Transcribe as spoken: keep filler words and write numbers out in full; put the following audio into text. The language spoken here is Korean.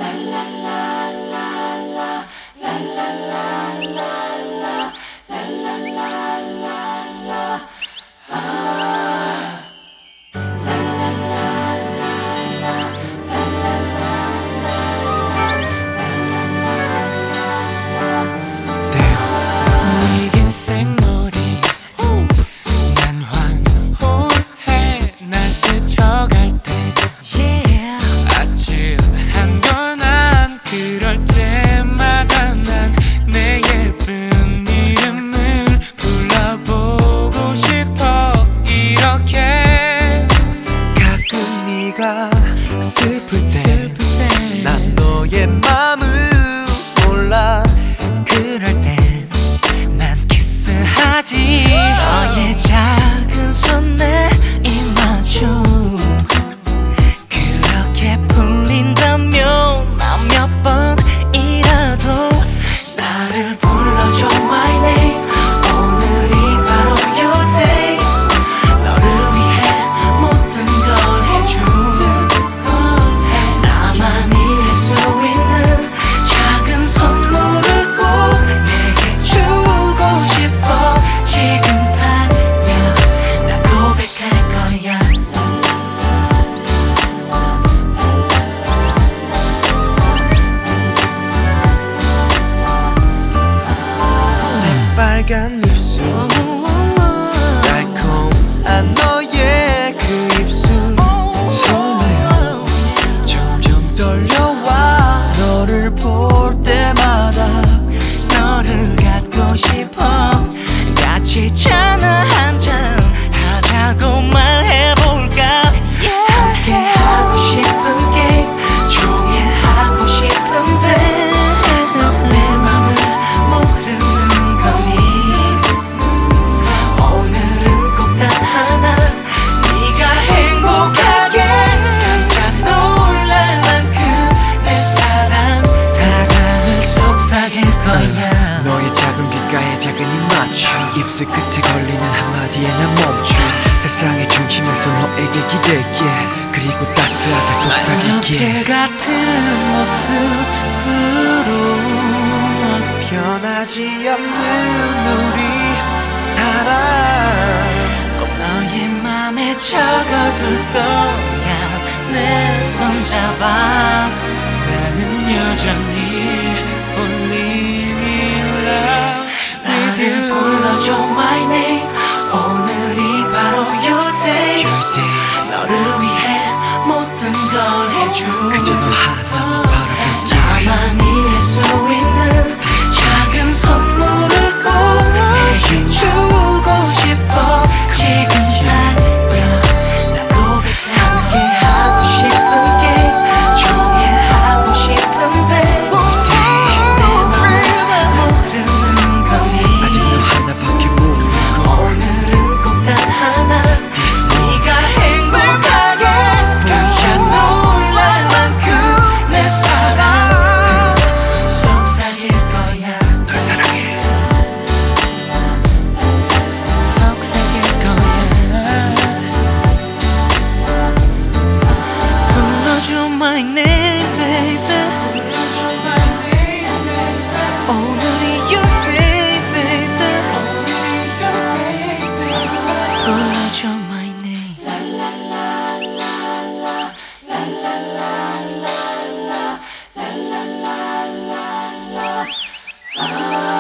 슬플 때 난 너의 맘을 몰라. 그럴 땐 난 키스하지. 너의 작은 손에 입맞춤 그렇게 풀린다면 난 몇 번이라도 나를 불러줘 my name. 오늘이 바로 your day. 너를 위해 모든 걸 해준 나만이 할 수 있는 작은 선물을 꼭 내게 주고 싶어. 지금 달려 나 고백할 거야. 새빨간 입술 달콤한 너의 그 입술 설레요. 점점 떨려와. 너를 볼 때마다 너를 갖고 싶어. 같이 차나 한잔 하자고 말해볼까. 함께 하고 싶은 게 종일 하고 싶은데 너 내 맘을 모르는 거니. 오늘은 꼭 단 하나 네가 행복하게 깜짝 놀랄 만큼 내 사랑 사랑을 속삭일 거야. 너의 작은 귓가에 작은 입맞춤 입술 끝에 걸리는 한마디에 난 멈춤. 세상의 중심에서 너에게 기댈게. 그리고 따스하게 속삭일게. 이렇게 같은 모습으로 변하지 않는 우리 사랑 꼭 너의 맘에 적어둘 거야. 내 손잡아. 나는 여전히 falling in love with you. 나를 불러줘 my name. 오늘이 바로 your day. Your day. 너를 위해 모든 걸 해준 그저 너 하나만 바라볼게. 나만이 할 수 있는 작은 선물을 꼭 내게 주고 싶어. 지금 달려 나 고백하게 하고 싶은 게 종일 하고 싶은데 내 맘을 모르는 거니. 아직 너 하나밖에 모르는 걸. 오늘은 꼭 단 하나 네가 행복하게 깜짝 놀랄 만큼 내 사랑 속삭일 거야. 널 사랑해. 속삭일 거야. 불러줘 my name baby. 오늘이 your day baby. 불러줘 my name. 아